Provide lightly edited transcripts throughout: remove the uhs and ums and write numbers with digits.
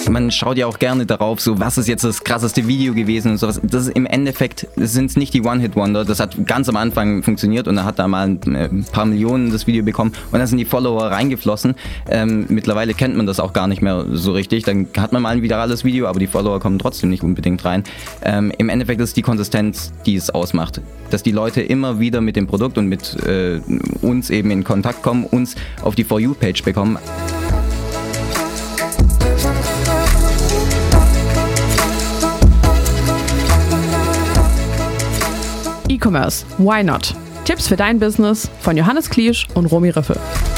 man schaut ja auch gerne darauf, so was ist jetzt das krasseste Video gewesen und sowas. Das ist im Endeffekt, sind es nicht die One-Hit-Wonder. Das hat ganz am Anfang funktioniert und dann hat da mal ein paar Millionen das Video bekommen und dann sind die Follower reingeflossen. Mittlerweile kennt man das auch gar nicht mehr so richtig. Dann hat man mal ein virales Video, aber die Follower kommen trotzdem nicht unbedingt rein. Im Endeffekt ist es die Konsistenz, die es ausmacht. Dass die Leute immer wieder mit dem Produkt und mit uns eben in Kontakt kommen, uns auf die For You-Page bekommen. E-Commerce, why not? Tipps für dein Business von Johannes Kliesch und Romy Riffel.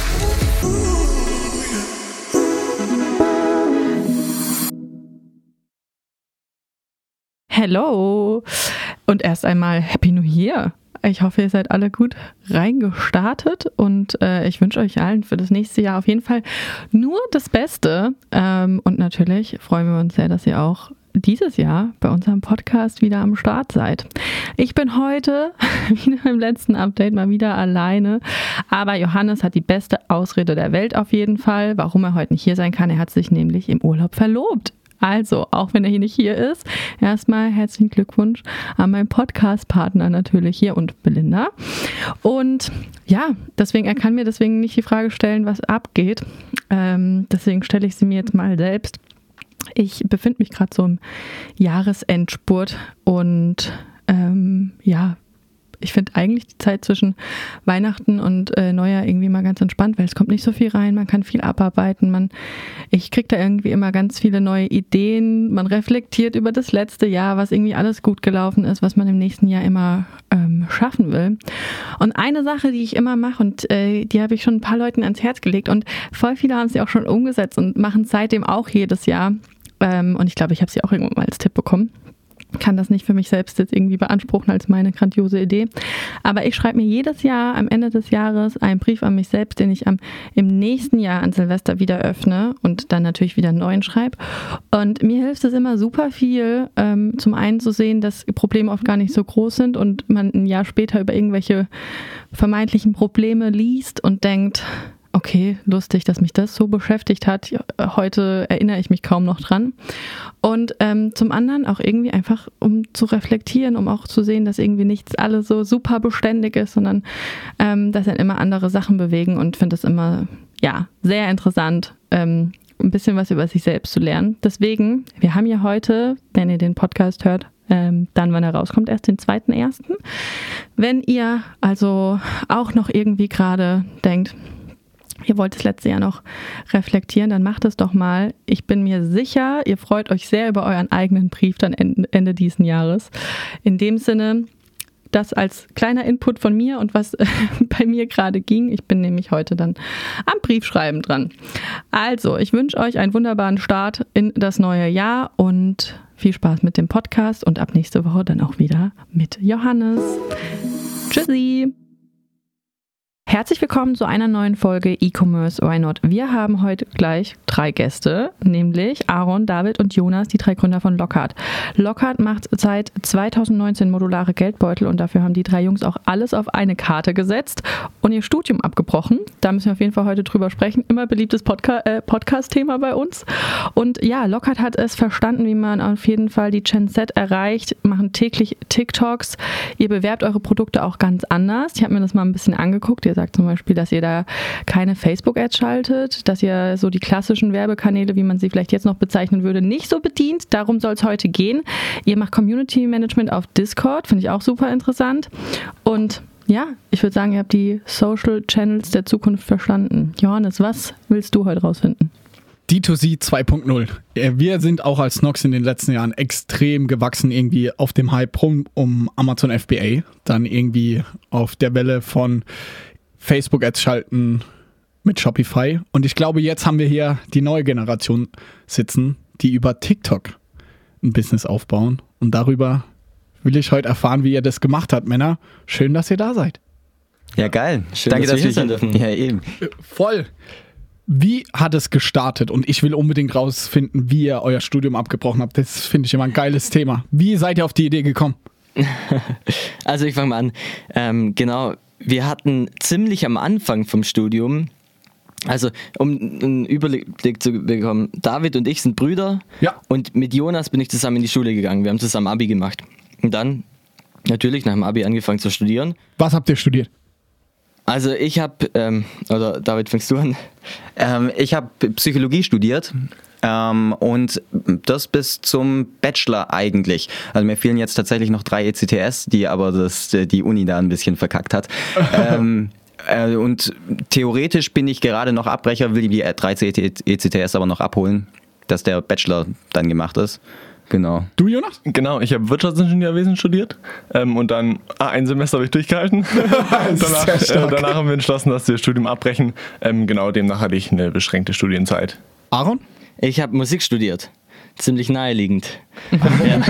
Hello und erst einmal Happy New Year. Ich hoffe, ihr seid alle gut reingestartet und ich wünsche euch allen für das nächste Jahr auf jeden Fall nur das Beste. Und natürlich freuen wir uns sehr, dass ihr auch dieses Jahr bei unserem Podcast wieder am Start seid. Ich bin heute, wieder im letzten Update, mal wieder alleine, aber Johannes hat die beste Ausrede der Welt auf jeden Fall, warum er heute nicht hier sein kann. Er hat sich nämlich im Urlaub verlobt. Also, auch wenn er hier nicht hier ist, erstmal herzlichen Glückwunsch an meinen Podcast-Partner natürlich hier und Belinda. Und ja, er kann mir deswegen nicht die Frage stellen, was abgeht. Deswegen stelle ich sie mir jetzt mal selbst. Ich befinde mich gerade so im Jahresendspurt und ich finde eigentlich die Zeit zwischen Weihnachten und Neujahr irgendwie mal ganz entspannt, weil es kommt nicht so viel rein, man kann viel abarbeiten, ich kriege da irgendwie immer ganz viele neue Ideen, man reflektiert über das letzte Jahr, was irgendwie alles gut gelaufen ist, was man im nächsten Jahr immer schaffen will. Und eine Sache, die ich immer mache und die habe ich schon ein paar Leuten ans Herz gelegt und voll viele haben sie auch schon umgesetzt und machen es seitdem auch jedes Jahr. Und ich glaube, ich habe sie auch irgendwann mal als Tipp bekommen. Kann das nicht für mich selbst jetzt irgendwie beanspruchen als meine grandiose Idee. Aber ich schreibe mir jedes Jahr am Ende des Jahres einen Brief an mich selbst, den ich im nächsten Jahr an Silvester wieder öffne und dann natürlich wieder einen neuen schreibe. Und mir hilft es immer super viel, zum einen zu sehen, dass Probleme oft gar nicht so groß sind und man ein Jahr später über irgendwelche vermeintlichen Probleme liest und denkt, okay, lustig, dass mich das so beschäftigt hat. Heute erinnere ich mich kaum noch dran. Und zum anderen auch irgendwie einfach, um zu reflektieren, um auch zu sehen, dass irgendwie nichts alles so super beständig ist, sondern dass dann immer andere Sachen bewegen und finde es immer, sehr interessant, ein bisschen was über sich selbst zu lernen. Deswegen, wir haben ja heute, wenn ihr den Podcast hört, dann, wann er rauskommt, erst den 2.1. Wenn ihr also auch noch irgendwie gerade denkt, ihr wollt das letzte Jahr noch reflektieren, dann macht es doch mal. Ich bin mir sicher, ihr freut euch sehr über euren eigenen Brief dann Ende diesen Jahres. In dem Sinne, das als kleiner Input von mir und was bei mir gerade ging. Ich bin nämlich heute dann am Briefschreiben dran. Also, ich wünsche euch einen wunderbaren Start in das neue Jahr und viel Spaß mit dem Podcast und ab nächste Woche dann auch wieder mit Johannes. Tschüssi! Herzlich willkommen zu einer neuen Folge E-Commerce Why Not. Wir haben heute gleich 3 Gäste, nämlich Aaron, David und Jonas, die 3 Gründer von Lockhart. Lockhart macht seit 2019 modulare Geldbeutel und dafür haben die 3 Jungs auch alles auf eine Karte gesetzt und ihr Studium abgebrochen. Da müssen wir auf jeden Fall heute drüber sprechen. Immer beliebtes Podcast-Thema bei uns. Und ja, Lockhart hat es verstanden, wie man auf jeden Fall die Gen Z erreicht, machen täglich TikToks. Ihr bewerbt eure Produkte auch ganz anders. Ich habe mir das mal ein bisschen angeguckt. Ihr sagt zum Beispiel, dass ihr da keine Facebook-Ads schaltet, dass ihr so die klassischen Werbekanäle, wie man sie vielleicht jetzt noch bezeichnen würde, nicht so bedient. Darum soll es heute gehen. Ihr macht Community Management auf Discord, finde ich auch super interessant. Und ja, ich würde sagen, ihr habt die Social Channels der Zukunft verstanden. Johannes, was willst du heute rausfinden? D2C 2.0. Wir sind auch als Nox in den letzten Jahren extrem gewachsen, irgendwie auf dem Hype um Amazon FBA, dann irgendwie auf der Welle von Facebook-Ads schalten mit Shopify. Und ich glaube, jetzt haben wir hier die neue Generation sitzen, die über TikTok ein Business aufbauen. Und darüber will ich heute erfahren, wie ihr das gemacht habt, Männer. Schön, dass ihr da seid. Ja, geil. Schön, Danke, dass wir hier sein dürfen. Ja, eben. Voll. Wie hat es gestartet? Und ich will unbedingt rausfinden, wie ihr euer Studium abgebrochen habt. Das finde ich immer ein geiles Thema. Wie seid ihr auf die Idee gekommen? Also ich fange mal an. Genau, wir hatten ziemlich am Anfang vom Studium Also, um einen Überblick zu bekommen, David und ich sind Brüder und mit Jonas bin ich zusammen in die Schule gegangen. Wir haben zusammen Abi gemacht. Und dann natürlich nach dem Abi angefangen zu studieren. Was habt ihr studiert? Also ich habe, oder David, fängst du an? Ich habe Psychologie studiert. Und das bis zum Bachelor eigentlich. Also mir fehlen jetzt tatsächlich noch 3 ECTS, die aber die Uni da ein bisschen verkackt hat. Und theoretisch bin ich gerade noch Abbrecher, will die 3 ECTS aber noch abholen, dass der Bachelor dann gemacht ist. Genau. Du, Jonas? Genau, ich habe Wirtschaftsingenieurwesen studiert und dann ein Semester habe ich durchgehalten. Danach haben wir entschlossen, dass wir das Studium abbrechen. Genau, demnach hatte ich eine beschränkte Studienzeit. Aaron? Ich habe Musik studiert. Ziemlich naheliegend. Ja.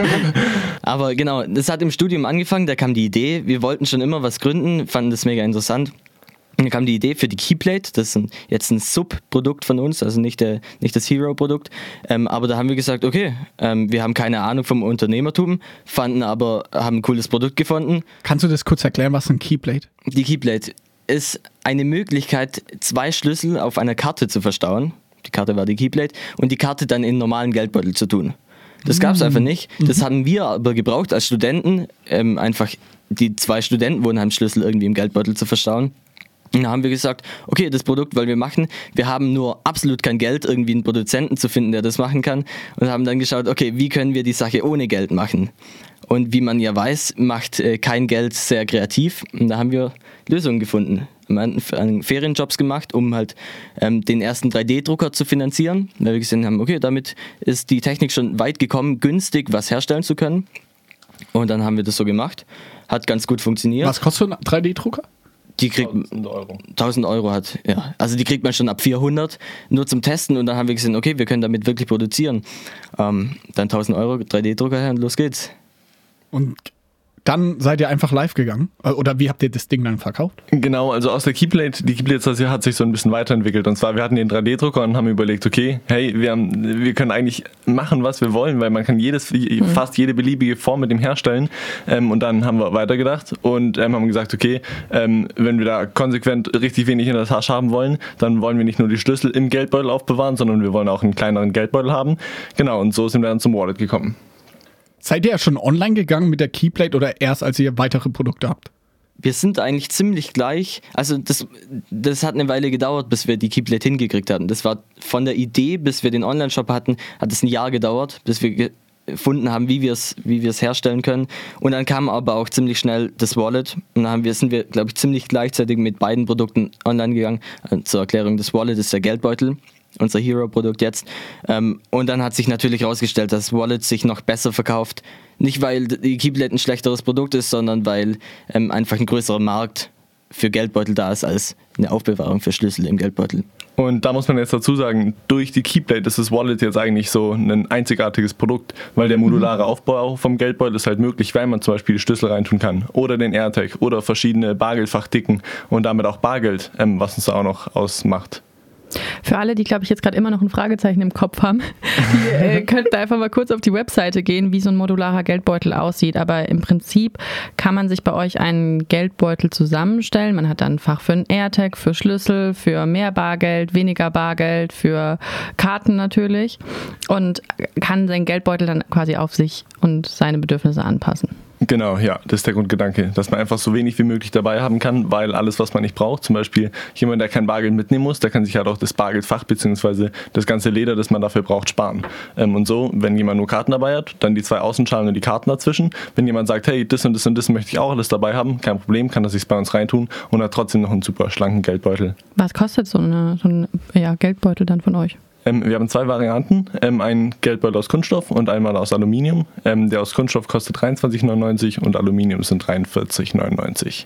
Aber genau, das hat im Studium angefangen, da kam die Idee, wir wollten schon immer was gründen, fanden das mega interessant. Und dann kam die Idee für die Keyplate, das ist jetzt ein Subprodukt von uns, also nicht das Hero-Produkt. Aber da haben wir gesagt, okay, wir haben keine Ahnung vom Unternehmertum, haben ein cooles Produkt gefunden. Kannst du das kurz erklären, was ist ein Keyplate? Die Keyplate ist eine Möglichkeit, 2 Schlüssel auf einer Karte zu verstauen. Die Karte war die Keyplate und die Karte dann in einen normalen Geldbeutel zu tun. Das gab es einfach nicht. Das haben wir aber gebraucht als Studenten, einfach die 2 Studentenwohnheimsschlüssel irgendwie im Geldbeutel zu verstauen. Und da haben wir gesagt, okay, das Produkt wollen wir machen. Wir haben nur absolut kein Geld, irgendwie einen Produzenten zu finden, der das machen kann. Und haben dann geschaut, okay, wie können wir die Sache ohne Geld machen? Und wie man ja weiß, macht kein Geld sehr kreativ. Und da haben wir Lösungen gefunden. Wir haben Ferienjobs gemacht, um halt den ersten 3D-Drucker zu finanzieren. Weil wir gesehen haben, okay, damit ist die Technik schon weit gekommen, günstig was herstellen zu können. Und dann haben wir das so gemacht. Hat ganz gut funktioniert. Was kostet ein 3D-Drucker? Die kriegt 1000 Euro hat, ja. Also die kriegt man schon ab 400 nur zum Testen und dann haben wir gesehen, okay, wir können damit wirklich produzieren. Dann 1000 Euro 3D-Drucker her und los geht's. Und dann seid ihr einfach live gegangen? Oder wie habt ihr das Ding dann verkauft? Genau, also aus der Keyplate, die Keyplate hat sich so ein bisschen weiterentwickelt. Und zwar, wir hatten den 3D-Drucker und haben überlegt, okay, hey, wir können eigentlich machen, was wir wollen, weil man kann fast jede beliebige Form mit dem herstellen. Und dann haben wir weitergedacht und haben gesagt, okay, wenn wir da konsequent richtig wenig in der Tasche haben wollen, dann wollen wir nicht nur die Schlüssel im Geldbeutel aufbewahren, sondern wir wollen auch einen kleineren Geldbeutel haben. Genau, und so sind wir dann zum Wallet gekommen. Seid ihr ja schon online gegangen mit der Keyplate oder erst, als ihr weitere Produkte habt? Wir sind eigentlich ziemlich gleich. Also das hat eine Weile gedauert, bis wir die Keyplate hingekriegt hatten. Das war von der Idee, bis wir den Online-Shop hatten, hat es ein Jahr gedauert, bis wir gefunden haben, wie wir es herstellen können. Und dann kam aber auch ziemlich schnell das Wallet. Und dann sind wir, glaube ich, ziemlich gleichzeitig mit beiden Produkten online gegangen. Zur Erklärung, das Wallet ist der Geldbeutel. Unser Hero-Produkt jetzt. Und dann hat sich natürlich herausgestellt, dass Wallet sich noch besser verkauft. Nicht, weil die Keyplate ein schlechteres Produkt ist, sondern weil einfach ein größerer Markt für Geldbeutel da ist, als eine Aufbewahrung für Schlüssel im Geldbeutel. Und da muss man jetzt dazu sagen, durch die Keyplate ist das Wallet jetzt eigentlich so ein einzigartiges Produkt, weil der modulare Aufbau vom Geldbeutel ist halt möglich, weil man zum Beispiel die Schlüssel reintun kann oder den AirTag oder verschiedene Bargeldfachdicken und damit auch Bargeld, was uns da auch noch ausmacht. Für alle, die, glaube ich, jetzt gerade immer noch ein Fragezeichen im Kopf haben, die könnten einfach mal kurz auf die Webseite gehen, wie so ein modularer Geldbeutel aussieht. Aber im Prinzip kann man sich bei euch einen Geldbeutel zusammenstellen. Man hat dann ein Fach für einen AirTag, für Schlüssel, für mehr Bargeld, weniger Bargeld, für Karten natürlich und kann seinen Geldbeutel dann quasi auf sich und seine Bedürfnisse anpassen. Genau, ja, das ist der Grundgedanke, dass man einfach so wenig wie möglich dabei haben kann, weil alles, was man nicht braucht, zum Beispiel jemand, der kein Bargeld mitnehmen muss, der kann sich halt auch das Bargeldfach bzw. das ganze Leder, das man dafür braucht, sparen. Und so, wenn jemand nur Karten dabei hat, dann die 2 Außenschalen und die Karten dazwischen. Wenn jemand sagt, hey, das und das und das möchte ich auch alles dabei haben, kein Problem, kann er sich bei uns reintun und hat trotzdem noch einen super schlanken Geldbeutel. Was kostet so ein Geldbeutel dann von euch? Wir haben 2 Varianten, einen Geldbeutel aus Kunststoff und einmal aus Aluminium. Der aus Kunststoff kostet 23,99 und Aluminium sind 43,99.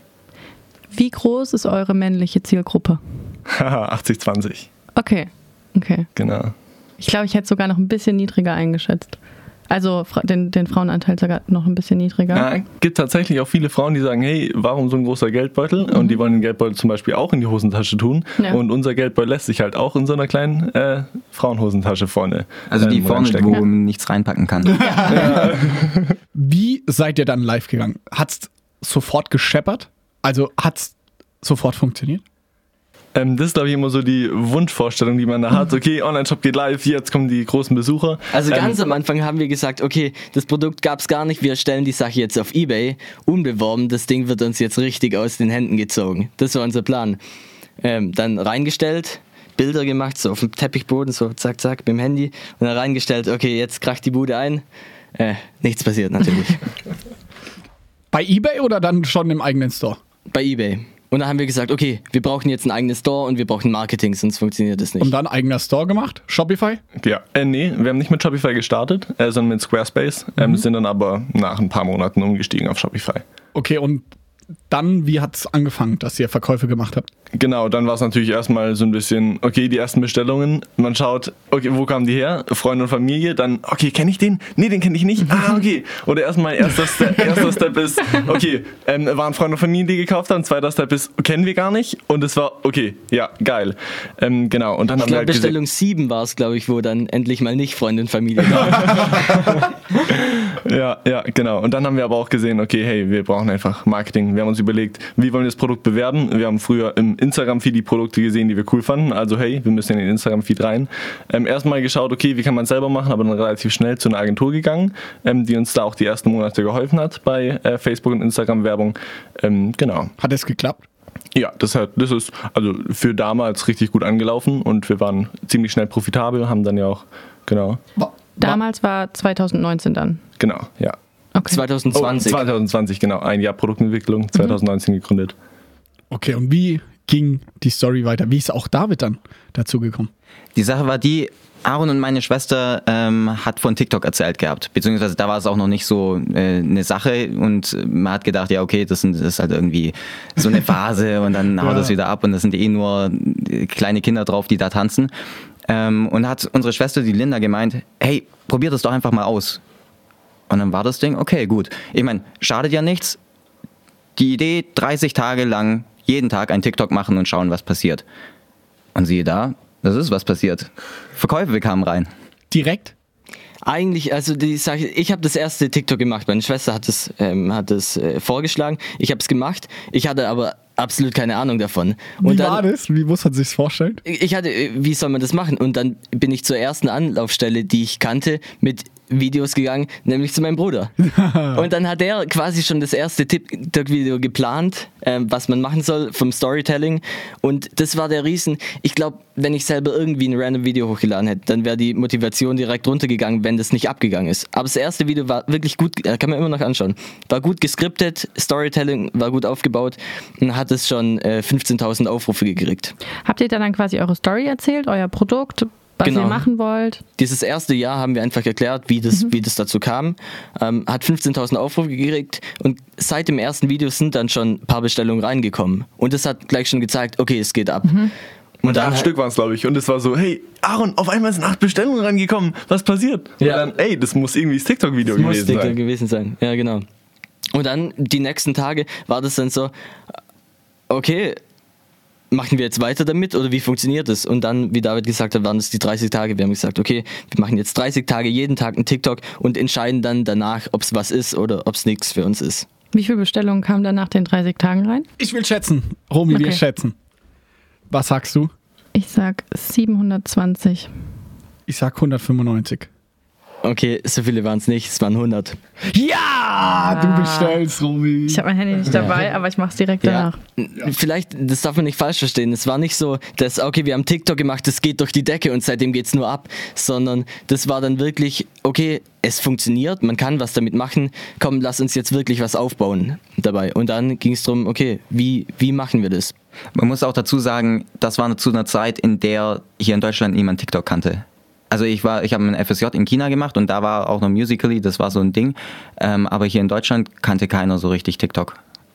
Wie groß ist eure männliche Zielgruppe? 80-20. Okay. Genau. Ich glaube, ich hätte sogar noch ein bisschen niedriger eingeschätzt. Also den Frauenanteil sogar noch ein bisschen niedriger. Ja, gibt tatsächlich auch viele Frauen, die sagen, hey, warum so ein großer Geldbeutel? Und die wollen den Geldbeutel zum Beispiel auch in die Hosentasche tun. Ja. Und unser Geldbeutel lässt sich halt auch in so einer kleinen Frauenhosentasche vorne. Also die vorne, wo man nichts reinpacken kann. Ja. Wie seid ihr dann live gegangen? Hat's sofort gescheppert? Also hat's sofort funktioniert? Das ist, glaube ich, immer so die Wunschvorstellung, die man da hat. Okay, Online-Shop geht live, jetzt kommen die großen Besucher. Also ganz am Anfang haben wir gesagt, okay, das Produkt gab es gar nicht, wir stellen die Sache jetzt auf eBay, unbeworben, das Ding wird uns jetzt richtig aus den Händen gezogen. Das war unser Plan. Dann reingestellt, Bilder gemacht, so auf dem Teppichboden, so zack, zack, mit dem Handy und dann reingestellt, okay, jetzt kracht die Bude ein. Nichts passiert natürlich. Bei eBay oder dann schon im eigenen Store? Bei eBay. Und dann haben wir gesagt, okay, wir brauchen jetzt einen eigenen Store und wir brauchen Marketing, sonst funktioniert das nicht. Und dann eigener Store gemacht? Shopify? Ja, nee, wir haben nicht mit Shopify gestartet, sondern mit Squarespace, sind dann aber nach ein paar Monaten umgestiegen auf Shopify. Okay, und dann, wie hat es angefangen, dass ihr Verkäufe gemacht habt? Genau, dann war es natürlich erstmal so ein bisschen, okay, die ersten Bestellungen, man schaut, okay, wo kamen die her? Freunde und Familie, dann, okay, kenne ich den? Nee, den kenne ich nicht. Ah, okay. Oder erstmal erster Step ist, okay, waren Freunde und Familie, die gekauft haben. Zweiter Step ist, kennen wir gar nicht. Und es war, okay, ja, geil. Genau, und dann haben wir halt Bestellung 7 war es, glaube ich, wo dann endlich mal nicht Freunde und Familie waren. Ja, genau. Und dann haben wir aber auch gesehen, okay, hey, wir brauchen einfach Marketing. Wir haben uns überlegt, wie wollen wir das Produkt bewerben? Wir haben früher im Instagram-Feed die Produkte gesehen, die wir cool fanden. Also hey, wir müssen in den Instagram-Feed rein. Erstmal geschaut, okay, wie kann man es selber machen, aber dann relativ schnell zu einer Agentur gegangen, die uns da auch die ersten Monate geholfen hat bei Facebook und Instagram-Werbung. Genau. Hat es geklappt? Ja, das ist also für damals richtig gut angelaufen und wir waren ziemlich schnell profitabel, haben dann ja auch, genau. Damals war 2019 dann? Genau, ja. Okay. 2020. 2020, genau. Ein Jahr Produktentwicklung, 2019 gegründet. Okay, und wie ging die Story weiter? Wie ist auch David dann dazu gekommen? Die Sache war die, Aaron und meine Schwester hat von TikTok erzählt gehabt, beziehungsweise da war es auch noch nicht so eine Sache und man hat gedacht, ja okay, das ist halt irgendwie so eine Phase und dann haut das wieder ab und das sind nur kleine Kinder drauf, die da tanzen. Und hat unsere Schwester, die Linda, gemeint, hey, probier das doch einfach mal aus. Und dann war das Ding, okay, gut. Ich meine, schadet ja nichts. Die Idee, 30 Tage lang jeden Tag ein TikTok machen und schauen, was passiert. Und siehe da, das ist was passiert. Verkäufe kamen rein. Direkt? Eigentlich, also die Sache, ich habe das erste TikTok gemacht. Meine Schwester hat es vorgeschlagen. Ich habe es gemacht. Ich hatte aber absolut keine Ahnung davon. Und wie dann, war das? Wie muss man sich das vorstellen? Wie soll man das machen? Und dann bin ich zur ersten Anlaufstelle, die ich kannte, mit Videos gegangen, nämlich zu meinem Bruder. Und dann hat er quasi schon das erste TikTok-Video geplant, was man machen soll vom Storytelling. Und das war der Riesen. Ich glaube, wenn ich selber irgendwie ein random Video hochgeladen hätte, dann wäre die Motivation direkt runtergegangen, wenn das nicht abgegangen ist. Aber das erste Video war wirklich gut, kann man immer noch anschauen. War gut geskriptet, Storytelling war gut aufgebaut und hat es schon 15.000 Aufrufe gekriegt. Habt ihr dann quasi eure Story erzählt, euer Produkt, was ihr machen wollt? Dieses erste Jahr haben wir einfach erklärt, wie das dazu kam. Hat 15.000 Aufrufe gekriegt und seit dem ersten Video sind dann schon ein paar Bestellungen reingekommen. Und das hat gleich schon gezeigt, okay, es geht ab. Und 8 Stück waren es, glaube ich. Und es war so, hey, Aaron, auf einmal sind 8 Bestellungen reingekommen. Was passiert? Ja. Und dann, ey, das muss irgendwie das TikTok-Video gewesen sein. Ja, genau. Und dann die nächsten Tage war das dann so, okay, machen wir jetzt weiter damit oder wie funktioniert das? Und dann, wie David gesagt hat, waren es die 30 Tage. Wir haben gesagt, okay, wir machen jetzt 30 Tage, jeden Tag einen TikTok und entscheiden dann danach, ob es was ist oder ob es nichts für uns ist. Wie viele Bestellungen kamen dann nach den 30 Tagen rein? Ich will schätzen. Romy, wir schätzen. Was sagst du? Ich sag 720. Ich sag 195. Okay, so viele waren es nicht, es waren 100. Ja, du bestellst, Romy. Ich habe mein Handy nicht dabei, aber ich mache es direkt danach. Vielleicht, das darf man nicht falsch verstehen, es war nicht so, dass, okay, wir haben TikTok gemacht, das geht durch die Decke und seitdem geht es nur ab, sondern das war dann wirklich, okay, es funktioniert, man kann was damit machen, komm, lass uns jetzt wirklich was aufbauen dabei. Und dann ging es darum, okay, wie machen wir das? Man muss auch dazu sagen, das war zu einer Zeit, in der hier in Deutschland niemand TikTok kannte. Also ich habe ein FSJ in China gemacht und da war auch noch Musical.ly, das war so ein Ding. Aber hier in Deutschland kannte keiner so richtig TikTok.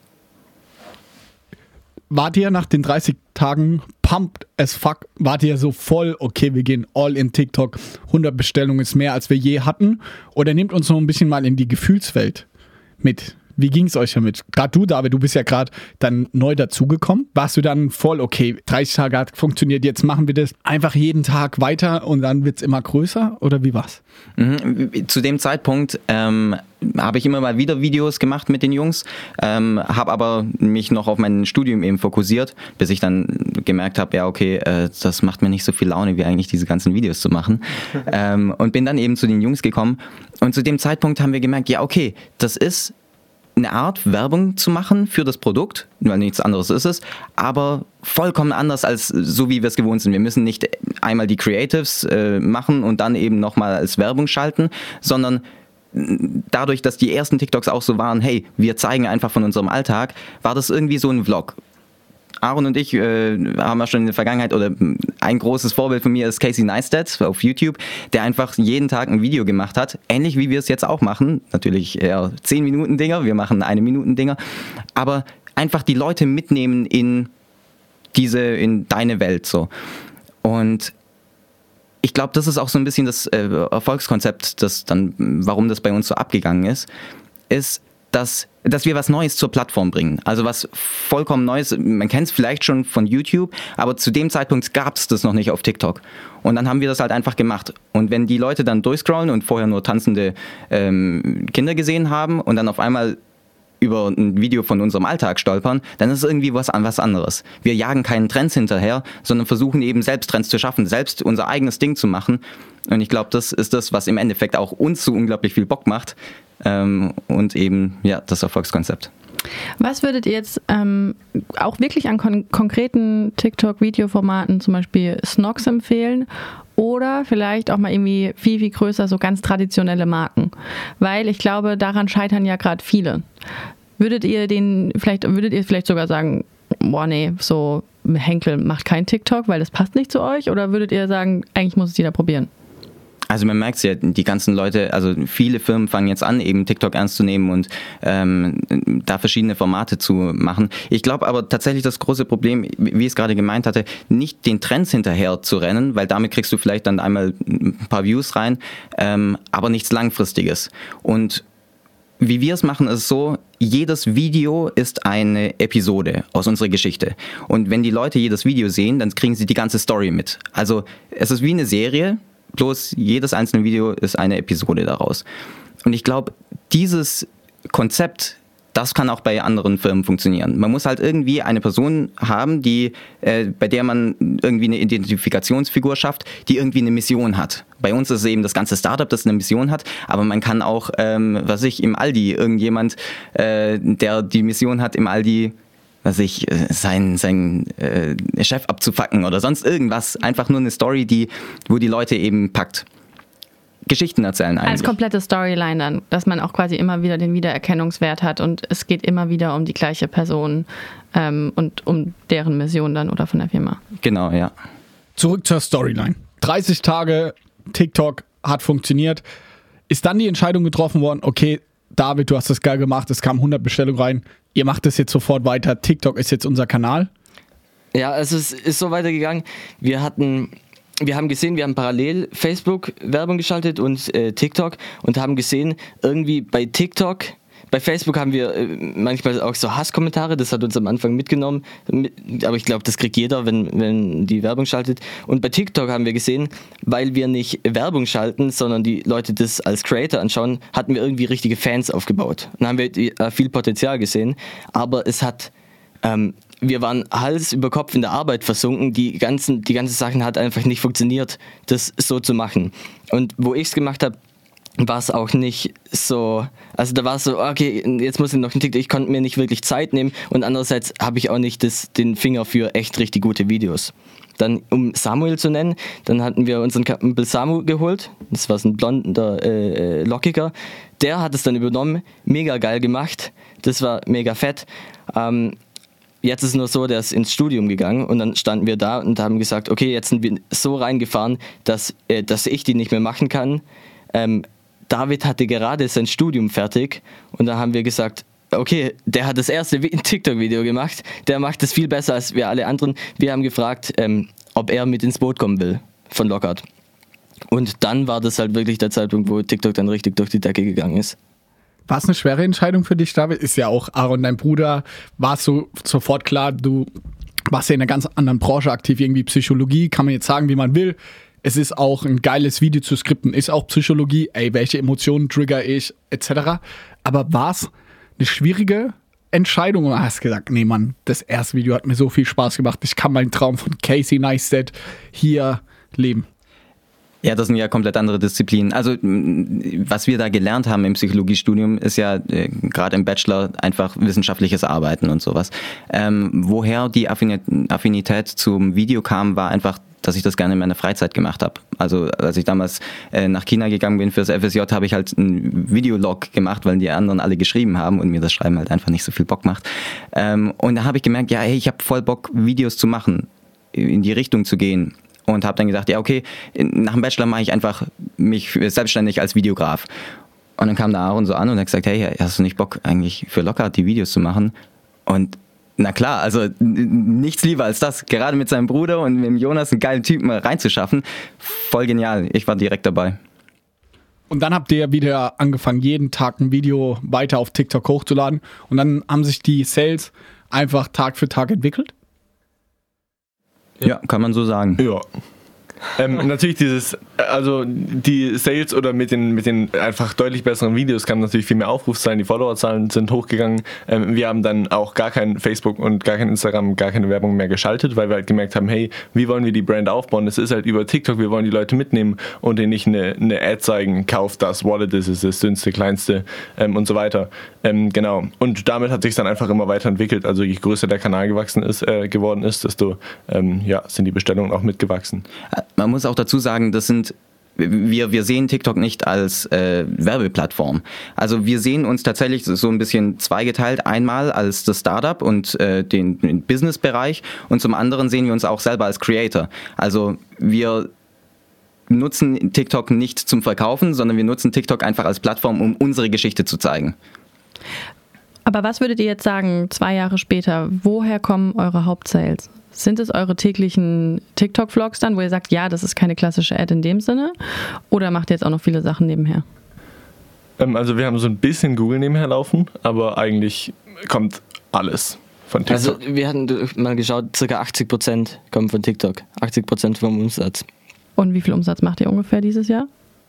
Wart ihr nach den 30 Tagen pumped as fuck? Wart ihr so voll, okay, wir gehen all in TikTok, 100 Bestellungen ist mehr, als wir je hatten? Oder nehmt uns noch ein bisschen mal in die Gefühlswelt mit? Wie ging es euch damit? Gerade du, David, du bist ja gerade dann neu dazugekommen. Warst du dann voll, okay, 30 Tage hat funktioniert, jetzt machen wir das einfach jeden Tag weiter und dann wird es immer größer? Oder wie war's? Zu dem Zeitpunkt habe ich immer mal wieder Videos gemacht mit den Jungs, habe aber mich noch auf mein Studium eben fokussiert, bis ich dann gemerkt habe, ja okay, das macht mir nicht so viel Laune, wie eigentlich diese ganzen Videos zu machen. Und bin dann eben zu den Jungs gekommen und zu dem Zeitpunkt haben wir gemerkt, ja okay, das ist eine Art Werbung zu machen für das Produkt, weil nichts anderes ist es, aber vollkommen anders als so wie wir es gewohnt sind. Wir müssen nicht einmal die Creatives machen und dann eben nochmal als Werbung schalten, sondern dadurch, dass die ersten TikToks auch so waren, hey, wir zeigen einfach von unserem Alltag, war das irgendwie so ein Vlog. Aaron und ich haben ja schon in der Vergangenheit, oder ein großes Vorbild von mir ist Casey Neistat auf YouTube, der einfach jeden Tag ein Video gemacht hat, ähnlich wie wir es jetzt auch machen, natürlich eher 10-Minuten-Dinger, wir machen 1-Minuten-Dinger, aber einfach die Leute mitnehmen in deine Welt so. Und ich glaube, das ist auch so ein bisschen das Erfolgskonzept, warum das bei uns so abgegangen ist, dass wir was Neues zur Plattform bringen. Also was vollkommen Neues. Man kennt es vielleicht schon von YouTube, aber zu dem Zeitpunkt gab es das noch nicht auf TikTok. Und dann haben wir das halt einfach gemacht. Und wenn die Leute dann durchscrollen und vorher nur tanzende Kinder gesehen haben und dann auf einmal über ein Video von unserem Alltag stolpern, dann ist es irgendwie was anderes. Wir jagen keinen Trends hinterher, sondern versuchen eben selbst Trends zu schaffen, selbst unser eigenes Ding zu machen. Und ich glaube, das ist das, was im Endeffekt auch uns so unglaublich viel Bock macht. Und eben, ja, das Erfolgskonzept. Was würdet ihr jetzt auch wirklich an konkreten TikTok-Videoformaten, zum Beispiel Snox, empfehlen? Oder vielleicht auch mal irgendwie viel, viel größer, so ganz traditionelle Marken? Weil ich glaube, daran scheitern ja gerade viele. Würdet ihr vielleicht sogar sagen, boah nee, so Henkel macht kein TikTok, weil das passt nicht zu euch? Oder würdet ihr sagen, eigentlich muss es jeder probieren? Also man merkt es ja, die ganzen Leute, also viele Firmen fangen jetzt an, eben TikTok ernst zu nehmen und da verschiedene Formate zu machen. Ich glaube aber tatsächlich das große Problem, wie ich es gerade gemeint hatte, nicht den Trends hinterher zu rennen, weil damit kriegst du vielleicht dann einmal ein paar Views rein, aber nichts Langfristiges. Und wie wir es machen, ist so, jedes Video ist eine Episode aus unserer Geschichte. Und wenn die Leute jedes Video sehen, dann kriegen sie die ganze Story mit. Also es ist wie eine Serie, bloß jedes einzelne Video ist eine Episode daraus. Und ich glaube, dieses Konzept, das kann auch bei anderen Firmen funktionieren. Man muss halt irgendwie eine Person haben, bei der man irgendwie eine Identifikationsfigur schafft, die irgendwie eine Mission hat. Bei uns ist es eben das ganze Startup, das eine Mission hat, aber man kann auch, im Aldi, irgendjemand, der die Mission hat, im Aldi, sein Chef abzufacken oder sonst irgendwas. Einfach nur eine Story, wo die Leute eben packt. Geschichten erzählen eigentlich. Als komplette Storyline dann, dass man auch quasi immer wieder den Wiedererkennungswert hat und es geht immer wieder um die gleiche Person und um deren Mission dann oder von der Firma. Genau, ja. Zurück zur Storyline. 30 Tage TikTok hat funktioniert. Ist dann die Entscheidung getroffen worden, okay, David, du hast das geil gemacht, es kamen 100 Bestellungen rein, ihr macht das jetzt sofort weiter, TikTok ist jetzt unser Kanal? Ja, also es ist so weitergegangen, wir haben gesehen, wir haben parallel Facebook Werbung geschaltet und TikTok und haben gesehen, irgendwie bei TikTok, bei Facebook haben wir manchmal auch so Hasskommentare, das hat uns am Anfang mitgenommen, aber ich glaube, das kriegt jeder, wenn die Werbung schaltet. Und bei TikTok haben wir gesehen, weil wir nicht Werbung schalten, sondern die Leute das als Creator anschauen, hatten wir irgendwie richtige Fans aufgebaut. Dann haben wir viel Potenzial gesehen, aber wir waren Hals über Kopf in der Arbeit versunken, die ganzen Sachen hat einfach nicht funktioniert, das so zu machen. Und wo ich es gemacht habe, war es auch nicht so, also da war es so, okay, jetzt muss ich noch einen TikTok, ich konnte mir nicht wirklich Zeit nehmen und andererseits habe ich auch nicht den Finger für echt richtig gute Videos. Dann, um Samuel zu nennen, dann hatten wir unseren Kumpel Samu geholt, das war so ein blonder Lockiger, der hat es dann übernommen, mega geil gemacht, das war mega fett. Jetzt ist es nur so, der ist ins Studium gegangen und dann standen wir da und haben gesagt, okay, jetzt sind wir so reingefahren, dass ich die nicht mehr machen kann. David hatte gerade sein Studium fertig und da haben wir gesagt, okay, der hat das erste TikTok-Video gemacht, der macht das viel besser als wir alle anderen. Wir haben gefragt, ob er mit ins Boot kommen will von Lockhart. Und dann war das halt wirklich der Zeitpunkt, wo TikTok dann richtig durch die Decke gegangen ist. War es eine schwere Entscheidung für dich, David? Ist ja auch Aaron, dein Bruder, war es so sofort klar, du warst ja in einer ganz anderen Branche aktiv, irgendwie Psychologie, kann man jetzt sagen, wie man will. Es ist auch ein geiles Video zu skripten, ist auch Psychologie, welche Emotionen trigger ich, etc. Aber war es eine schwierige Entscheidung oder hast du gesagt, nee Mann, das erste Video hat mir so viel Spaß gemacht, ich kann meinen Traum von Casey Neistat hier leben? Ja, das sind ja komplett andere Disziplinen. Also was wir da gelernt haben im Psychologiestudium ist ja gerade im Bachelor einfach wissenschaftliches Arbeiten und sowas. Woher die Affinität zum Video kam, war einfach, dass ich das gerne in meiner Freizeit gemacht habe. Also als ich damals nach China gegangen bin fürs FSJ, habe ich halt einen Videolog gemacht, weil die anderen alle geschrieben haben und mir das Schreiben halt einfach nicht so viel Bock macht. Und da habe ich gemerkt, ja, hey, ich habe voll Bock, Videos zu machen, in die Richtung zu gehen. Und habe dann gesagt, ja okay, nach dem Bachelor mache ich einfach mich selbstständig als Videograf. Und dann kam der Aaron so an und hat gesagt, hey, hast du nicht Bock eigentlich für Lockhart die Videos zu machen? Und na klar, also nichts lieber als das, gerade mit seinem Bruder und mit dem Jonas einen geilen Typen reinzuschaffen. Voll genial, ich war direkt dabei. Und dann habt ihr wieder angefangen, jeden Tag ein Video weiter auf TikTok hochzuladen und dann haben sich die Sales einfach Tag für Tag entwickelt? Ja, kann man so sagen. Ja. Natürlich die Sales oder mit den einfach deutlich besseren Videos kann natürlich viel mehr Aufrufzahlen, die Followerzahlen sind hochgegangen. Wir haben dann auch gar kein Facebook und gar kein Instagram, gar keine Werbung mehr geschaltet, weil wir halt gemerkt haben, hey, wie wollen wir die Brand aufbauen? Das ist halt über TikTok, wir wollen die Leute mitnehmen und denen nicht eine Ad zeigen, kauft das Wallet, das ist das dünnste, kleinste und so weiter. Genau. Und damit hat sich dann einfach immer weiterentwickelt. Also je größer der Kanal geworden ist, desto sind die Bestellungen auch mitgewachsen. Man muss auch dazu sagen, wir sehen TikTok nicht als Werbeplattform. Also wir sehen uns tatsächlich so ein bisschen zweigeteilt. Einmal als das Startup und den Business-Bereich und zum anderen sehen wir uns auch selber als Creator. Also wir nutzen TikTok nicht zum Verkaufen, sondern wir nutzen TikTok einfach als Plattform, um unsere Geschichte zu zeigen. Aber was würdet ihr jetzt sagen, 2 Jahre später, woher kommen eure Hauptsales? Sind es eure täglichen TikTok-Vlogs dann, wo ihr sagt, ja, das ist keine klassische Ad in dem Sinne? Oder macht ihr jetzt auch noch viele Sachen nebenher? Also wir haben so ein bisschen Google nebenher laufen, aber eigentlich kommt alles von TikTok. Also wir hatten mal geschaut, ca. 80% kommen von TikTok. 80% vom Umsatz. Und wie viel Umsatz macht ihr ungefähr dieses Jahr?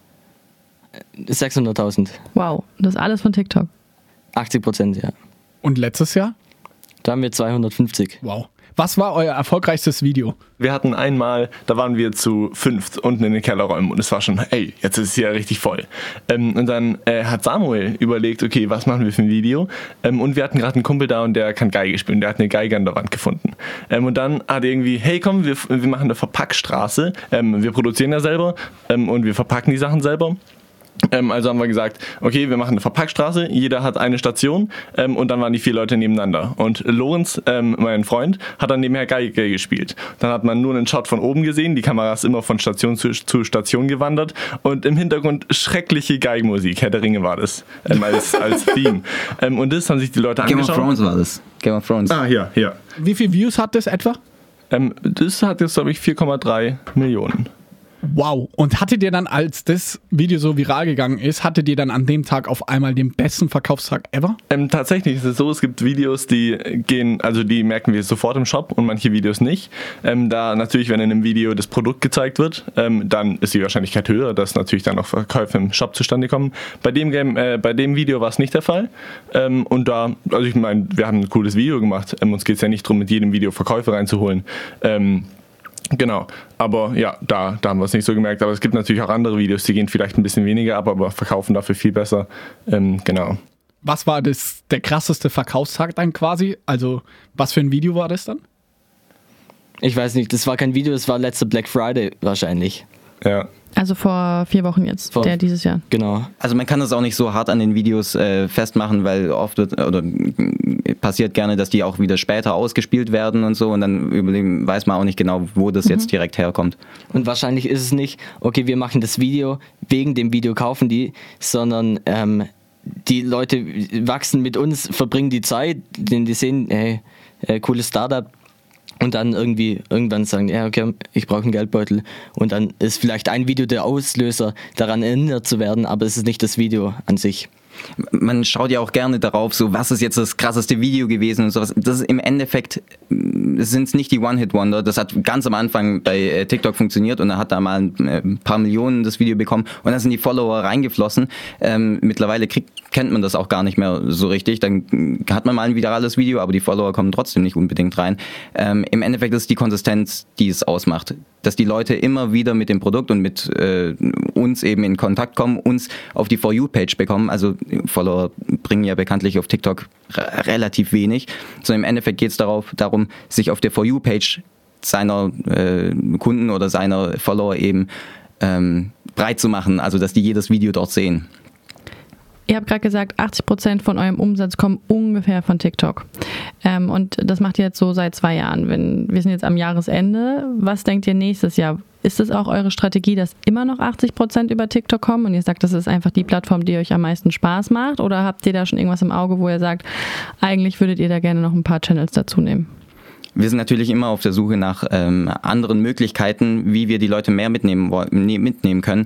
600.000. Wow, das ist alles von TikTok. 80%, ja. Und letztes Jahr? Da haben wir 250. Wow. Was war euer erfolgreichstes Video? Wir hatten einmal, da waren wir zu 5 unten in den Kellerräumen und es war schon, ey, jetzt ist es hier richtig voll. Und dann hat Samuel überlegt, okay, was machen wir für ein Video? Und wir hatten gerade einen Kumpel da und der kann Geige spielen, der hat eine Geige an der Wand gefunden. Und dann hat er irgendwie, hey komm, wir machen eine Verpackstraße. Wir produzieren ja selber und wir verpacken die Sachen selber. Also haben wir gesagt, okay, wir machen eine Verpackstraße, jeder hat eine Station und dann waren die 4 Leute nebeneinander. Und Lorenz, mein Freund, hat dann nebenher Geige gespielt. Dann hat man nur einen Shot von oben gesehen, die Kamera ist immer von Station zu Station gewandert und im Hintergrund schreckliche Geigenmusik, Herr der Ringe war das, als Theme. Und das haben sich die Leute angeschaut. Game of Thrones war das. Game of Thrones. Ah, ja. Wie viele Views hat das etwa? Das hat jetzt, glaube ich, 4,3 Millionen. Wow. Und hattet ihr dann, als das Video so viral gegangen ist, hattet ihr dann an dem Tag auf einmal den besten Verkaufstag ever? Tatsächlich ist es so, es gibt Videos, die merken wir sofort im Shop und manche Videos nicht. Da natürlich, wenn in einem Video das Produkt gezeigt wird, dann ist die Wahrscheinlichkeit höher, dass natürlich dann auch Verkäufe im Shop zustande kommen. Bei dem Video war es nicht der Fall. Und da, also ich meine, wir haben ein cooles Video gemacht. Uns geht es ja nicht darum, mit jedem Video Verkäufe reinzuholen. Genau, aber ja, da haben wir es nicht so gemerkt. Aber es gibt natürlich auch andere Videos, die gehen vielleicht ein bisschen weniger ab, aber verkaufen dafür viel besser. Genau. Was war der krasseste Verkaufstag dann quasi? Also, was für ein Video war das dann? Ich weiß nicht, das war kein Video, das war letzter Black Friday wahrscheinlich. Ja. Also vor 4 Wochen jetzt, der dieses Jahr. Genau. Also man kann das auch nicht so hart an den Videos festmachen, weil oft passiert gerne, dass die auch wieder später ausgespielt werden und so und dann weiß man auch nicht genau, wo das jetzt direkt herkommt. Und wahrscheinlich ist es nicht, okay, wir machen das Video, wegen dem Video kaufen die, sondern die Leute wachsen mit uns, verbringen die Zeit, denn die sehen, hey, cooles Startup. Und dann irgendwann sagen, ja, okay, ich brauche einen Geldbeutel. Und dann ist vielleicht ein Video der Auslöser, daran erinnert zu werden, aber es ist nicht das Video an sich. Man schaut ja auch gerne darauf, so was ist jetzt das krasseste Video gewesen und sowas. Das ist im Endeffekt, sind es nicht die One-Hit-Wonder. Das hat ganz am Anfang bei TikTok funktioniert und da hat da mal ein paar Millionen das Video bekommen und dann sind die Follower reingeflossen. Mittlerweile kennt man das auch gar nicht mehr so richtig. Dann hat man mal ein virales Video, aber die Follower kommen trotzdem nicht unbedingt rein. Im Endeffekt ist es die Konsistenz, die es ausmacht. Dass die Leute immer wieder mit dem Produkt und mit uns eben in Kontakt kommen, uns auf die For You-Page bekommen. Also Follower bringen ja bekanntlich auf TikTok relativ wenig. So im Endeffekt geht es darum, sich auf der For You-Page seiner Kunden oder seiner Follower eben breit zu machen. Also dass die jedes Video dort sehen. Ihr habt gerade gesagt, 80% von eurem Umsatz kommen ungefähr von TikTok. Und das macht ihr jetzt so seit 2 Jahren. Wir sind jetzt am Jahresende. Was denkt ihr nächstes Jahr? Ist es auch eure Strategie, dass immer noch 80% über TikTok kommen und ihr sagt, das ist einfach die Plattform, die euch am meisten Spaß macht? Oder habt ihr da schon irgendwas im Auge, wo ihr sagt, eigentlich würdet ihr da gerne noch ein paar Channels dazu nehmen? Wir sind natürlich immer auf der Suche nach anderen Möglichkeiten, wie wir die Leute mehr mitnehmen können.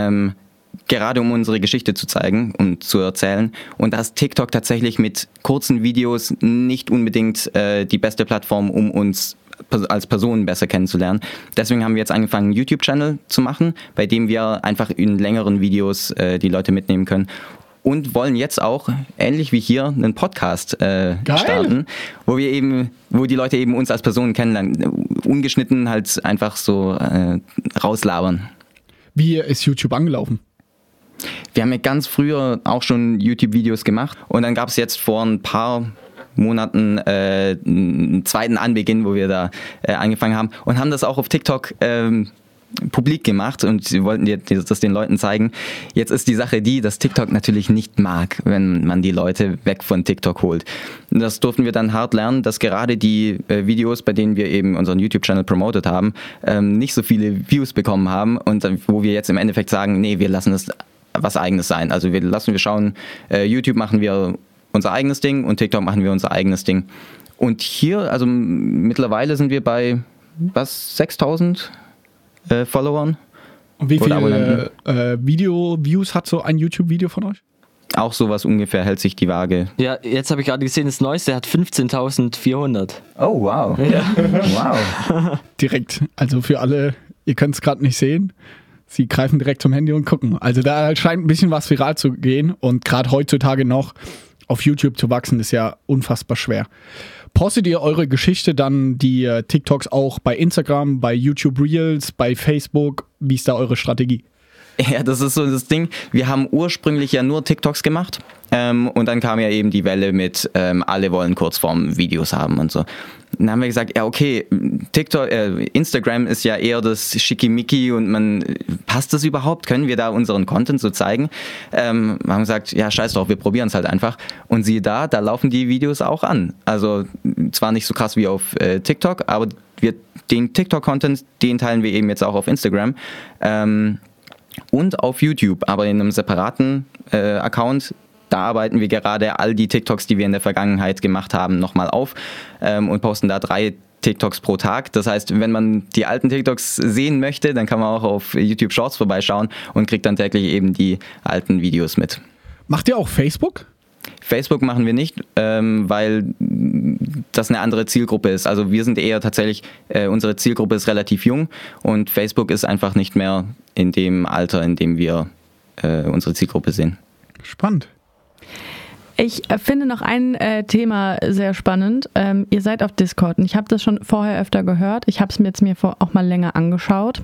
Gerade um unsere Geschichte zu zeigen und zu erzählen. Und da ist TikTok tatsächlich mit kurzen Videos nicht unbedingt die beste Plattform, um uns als Personen besser kennenzulernen. Deswegen haben wir jetzt angefangen, einen YouTube-Channel zu machen, bei dem wir einfach in längeren Videos die Leute mitnehmen können. Und wollen jetzt auch, ähnlich wie hier, einen Podcast starten, wo die Leute eben uns als Personen kennenlernen. Ungeschnitten halt einfach so rauslabern. Wie ist YouTube angelaufen? Wir haben ja ganz früher auch schon YouTube-Videos gemacht und dann gab es jetzt vor ein paar Monaten einen zweiten Anbeginn, wo wir da angefangen haben und haben das auch auf TikTok publik gemacht und sie wollten das den Leuten zeigen. Jetzt ist die Sache die, dass TikTok natürlich nicht mag, wenn man die Leute weg von TikTok holt. Und das durften wir dann hart lernen, dass gerade die Videos, bei denen wir eben unseren YouTube-Channel promotet haben, nicht so viele Views bekommen haben und wo wir jetzt im Endeffekt sagen, nee, wir lassen es was Eigenes sein. Also wir schauen, YouTube machen wir unser eigenes Ding und TikTok machen wir unser eigenes Ding. Und hier, also mittlerweile sind wir bei 6.000 Followern. Und wie viele Video-Views hat so ein YouTube-Video von euch? Auch sowas ungefähr hält sich die Waage. Ja, jetzt habe ich gerade gesehen, das Neueste hat 15.400. Oh, wow. Ja. Wow. Direkt, also für alle, ihr könnt es gerade nicht sehen, sie greifen direkt zum Handy und gucken. Also da scheint ein bisschen was viral zu gehen und gerade heutzutage noch auf YouTube zu wachsen, ist ja unfassbar schwer. Postet ihr eure Geschichte dann, die TikToks auch bei Instagram, bei YouTube Reels, bei Facebook? Wie ist da eure Strategie? Ja, das ist so das Ding. Wir haben ursprünglich ja nur TikToks gemacht und dann kam ja eben die Welle mit alle wollen Kurzform-Videos haben und so. Dann haben wir gesagt, ja okay, Instagram ist ja eher das Schickimicki und passt das überhaupt? Können wir da unseren Content so zeigen? Wir haben gesagt, ja scheiß drauf, wir probieren es halt einfach. Und siehe da laufen die Videos auch an. Also zwar nicht so krass wie auf TikTok, aber den TikTok-Content, den teilen wir eben jetzt auch auf Instagram. Und auf YouTube, aber in einem separaten Account. Da arbeiten wir gerade all die TikToks, die wir in der Vergangenheit gemacht haben, nochmal auf und posten da 3 TikToks pro Tag. Das heißt, wenn man die alten TikToks sehen möchte, dann kann man auch auf YouTube Shorts vorbeischauen und kriegt dann täglich eben die alten Videos mit. Macht ihr auch Facebook? Facebook machen wir nicht, weil das eine andere Zielgruppe ist. Also wir sind eher tatsächlich, unsere Zielgruppe ist relativ jung und Facebook ist einfach nicht mehr in dem Alter, in dem wir unsere Zielgruppe sehen. Spannend. Ich finde noch ein Thema sehr spannend. Ihr seid auf Discord und ich habe das schon vorher öfter gehört. Ich habe es mir jetzt auch mal länger angeschaut.